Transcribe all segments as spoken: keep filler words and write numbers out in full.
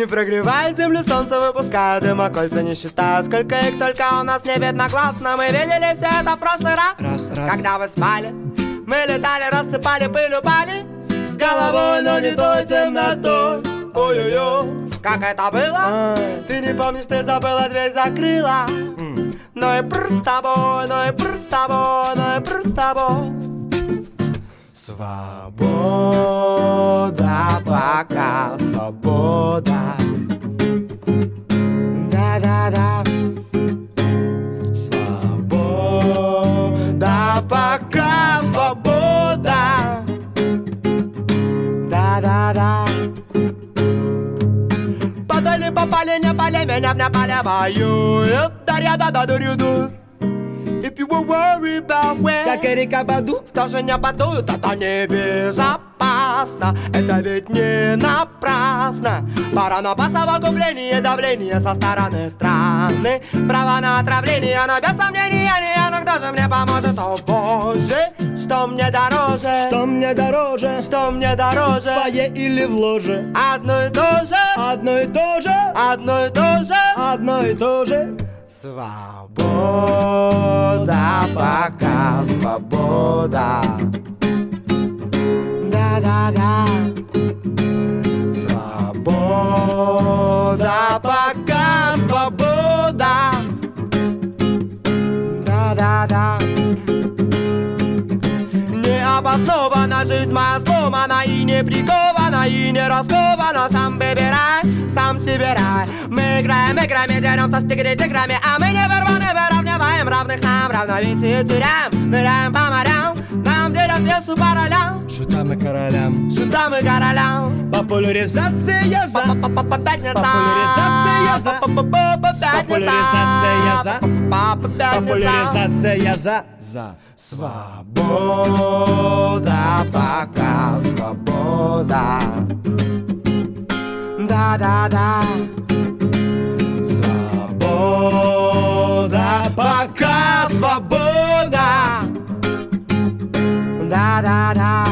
Не прогревает землю солнце, выпуская дымокольца, не считая, сколько их только у нас не видно гласно. Мы видели все это в прошлый раз, раз, раз. когда вы спали. Мы летали, рассыпали пыль, упали с головой, но не той темнотой. Ой-ой-ой, как это было? А. Ты не помнишь, ты забыла, дверь закрыла. mm. Ну и пр с тобой, ну и пр с тобой, ну и пр с тобой. Свобода, пока свобода. Да-да-да. Свобода, пока свобода. Да-да-да. Подали, попали, не пали, меня не поливают. Да-да-да-да-да-да. If you were worried about where, как Эрика Баду, тоже не подуют, это небезопасно. Это ведь не напрасно. Пора на посовокупление, давление со стороны страны. Право на отравление, но без сомнения не. Но кто же мне поможет? О боже, что мне дороже? Что мне дороже? Что мне дороже? В фойе или в ложе? Одно и то же, одно и то же, одно и то же, одно и то же. Свобода, пока свобода. Да-да-да. Свобода, пока свобода. Да-да-да. Необоснованно жизнь моя сломана и не прикована, и не раскована. Сам выбирай, сам себе рай. Мы играем играми, деремся с тиграми, а мы не вырваны, выравниваем равных нам равновесие теряем. Ныряем по морям, нам делят весу по ролям. Шутам и королям, шутам и королям. Популяризация за, популяризация за, популяризация за, популяризация за, за. Свобода, пока свобода. Да-да-да. Свобода, пока свобода. Да-да-да.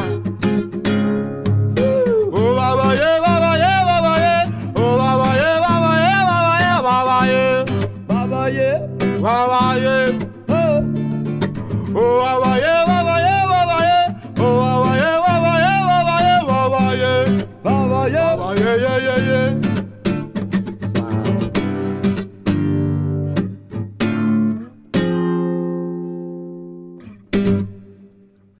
Yeah.